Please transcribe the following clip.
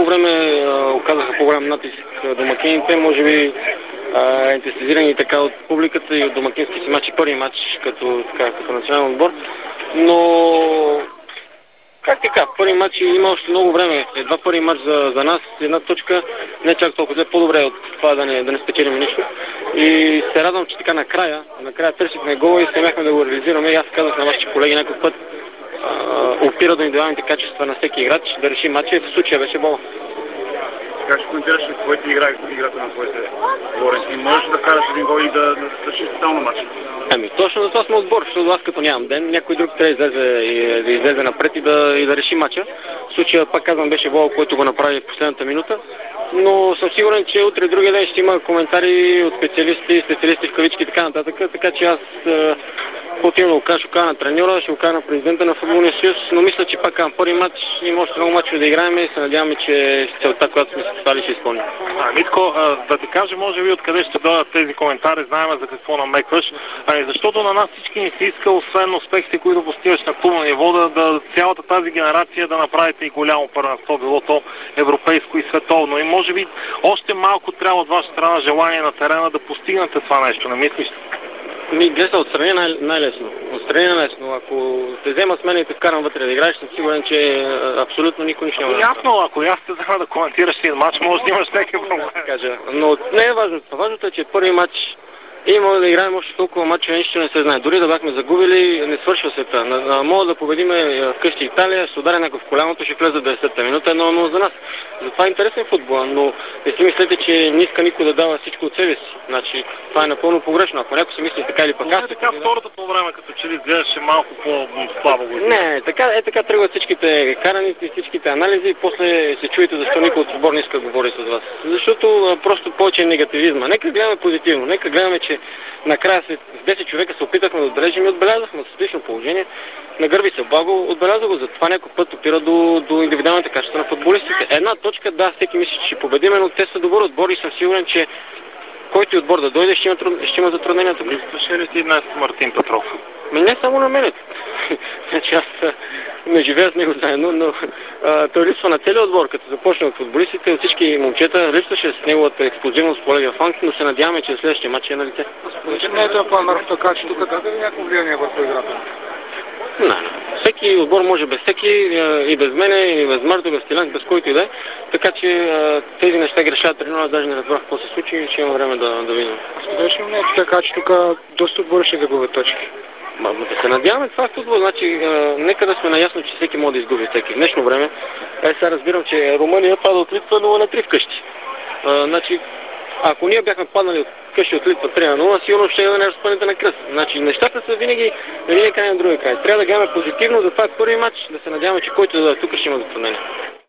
по време оказаха по-голям натиск домакините, може би ентусиазирани така от публиката и от домакински си матч и първи матч като национален отбор. Но как така, първи матч има още много време. Едва първи матч за нас, една точка, не чак толкова по-добре от това да не спечелим нищо. И се радвам, че така накрая търсихме гола и се смяхме да го реализираме. И аз казах на вашите колеги някой път, опира до индивидуалните качества на всеки играч да реши матча и в случая беше Боба. Как ще коментираш ли твоите играта на твоите отборници? Можеш да караш един гол и да свършиш тотално матча? Точно за това сме отбор, защото аз като нямам ден, някой друг трябва да излезе напред и да реши матча. В случая, пак казвам, беше Боба, който го направи в последната минута. Но съм сигурен, че утре другия ден ще има коментари от специалисти в кавички и така нататък. Така че аз по-тимно ще го кажа на треньора, ще го кажа на президента на Футболния съюз, но мисля, че пак първи матч има още много матчове да играем и се надяваме, че целта, която сме се поставили, ще изпълним. Митко, да ти кажа, може би откъде ще дойдат тези коментари, знаем за какво намекваш, защото на нас всички ни се иска, освен успехите, които постигаш на клубно ниво, да цялата тази генерация да направите и голямо първенство, било то европейско и световно. И може би още малко трябва от ваша страна желание на терена да постигнете това нещо, не мислиш? Гледа, отстрани най-лесно. Отстрани най-лесно. Ако те взема с мен и те вкарам вътре да играеш, съм сигурен, че абсолютно никой нищо няма. Ясно, ако аз те взема да коментираш един матч, може да имаш някакви проблеми. Но не е важното. Важното е, че първи матч има да играем още толкова матча, нищо не се знае. Дори да бяхме загубили, не свършва света. Мога да победиме вкъщи Италия, ще ударя някой в коляното, ще влезе 10-та минута, но за нас. Затова е интересен футбол, но не си мислете, че не иска никой да дава всичко от себе си. Значи, това е напълно погрешно. Ако някой си мисли така или пък аз... Така втората по време, като че ли изглеждаше малко по-слабо. Не, така тръгват всичките караници, всичките анализи и после се чуете защо никой от отбор не иска да говори с вас. Защото просто повече негативизма. Нека гледаме позитивно, нека гледаме, че накрая с 10 човека се опитахме да отбележим и отбелязахме с отлично положение. Нагърби се благо, отбеляза го. Затова някой път опира до индивидуалните качества на футболистите. Една точка, да, всеки мисли, че ще победиме, но те са добър отбор и съм сигурен, че който отбор да дойде, ще има затруднения тук. Ще ли си днес Мартин Петров? Не само на мене. Значи аз не живея с него заедно, но той липсва на целия отбор, като започне от футболистите, от всички момчета, липсваше с неговата експлозивност по левия фланг, но се надяваме, че следващия матч е на лице. Не е това план Марко, така че тук да ви някакво влияние върху играта? Не. Всеки отбор може без всеки, и без мене, и без Марто, без Стилян, без който и да е. Така че тези неща ги решават треньора, даже не разбрах какво се случи и ще имам време да видим. Споделяш ли мнението така, че тук доста отбори ще загубят точки? Да се надяваме, това е футбол. Значи, нека да сме наясно, че всеки може да изгуби всеки. В днешно време, сега разбирам, че Румъния пада от Литва 0-3 вкъщи. Значи, ако ние бяхме паднали от къщи от Литва 3-0, сигурно ще да не разпънете на кръст. Значи, нещата са винаги на един край на другия край. Трябва да гледаме позитивно, затова е първи матч, да се надяваме, че който да тук ще има затруднение.